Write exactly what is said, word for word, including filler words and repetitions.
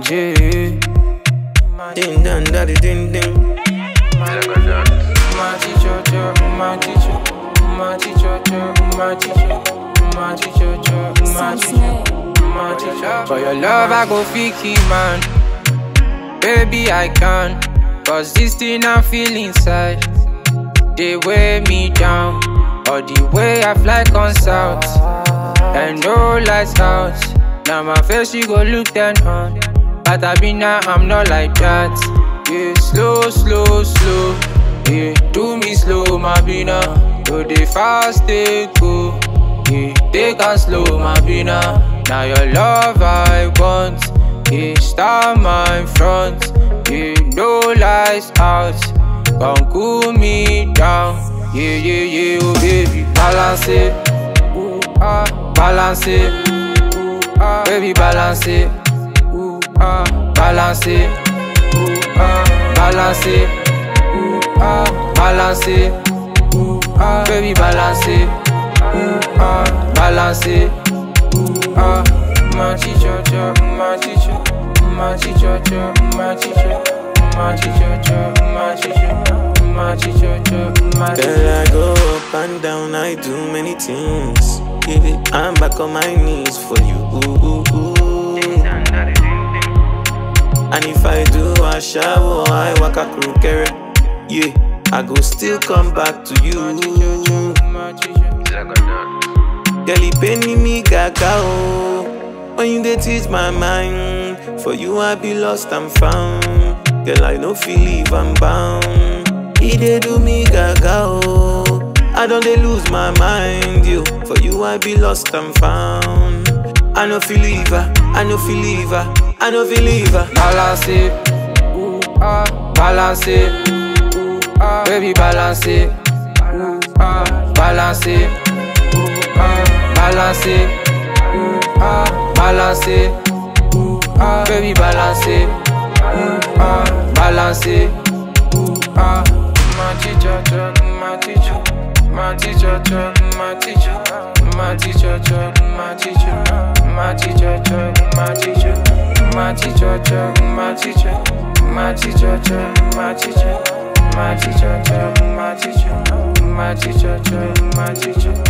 Yeah. Ding dong, daddy, ding ding. My teacher, my teacher, my teacher, my teacher, my teacher, my teacher, my teacher. For your love, I go fiki, man. Baby, I can. Cause this thing I feel inside, they weigh me down. Or the way I fly on south, and no lights out. Now my face, you go look down on. But I be now, I'm not like that. Yeah, slow, slow, slow. Yeah, do me slow, my bina. Do the fast, they go. Yeah, they can slow, my bina. Now your love I want. Yeah, start my front. Yeah, no lights out. Come cool me down. Yeah, yeah, yeah, oh baby, balance it. Ooh, ah, balance it. Ooh, ah, baby, balance it. Ooh, ah, balance it. Ooh, ah, balance it. Ooh, ah, balance it. Ooh, ah, baby, balance it. Ooh, ah, balance it. Ooh, ah, my teacher, my teacher, my teacher, my teacher, my teacher, my teacher. My teacher, my teacher. Girl, I go up and down, I do many things. Give it, I'm back on my knees for you. Ooh, ooh, ooh. And if I do a shower, I walk a crew carry. Yeah, I go still come back to you. Girl, you penny me gaga, oh. When you dey teach my mind, for you I be lost and found. Girl, I no feel leave, I'm bound. He dey do me gaga, oh. I don't dey lose my mind, yo. For you I be lost and found. I no feel leave her, I no feel leave her, I no feel leave her. Balance it, ooh ah, balance it, ooh ah, baby balance it, ooh ah, balance it, ooh ah, balance it, ooh ah, balance it, ooh ah, baby balance it, ooh ah, balance it, ooh ah. My teacher, my teacher, my teacher, my teacher, my teacher, my teacher, my teacher, my teacher, my teacher, my teacher, my teacher, my teacher, my teacher, my teacher, my teacher, my teacher, my teacher.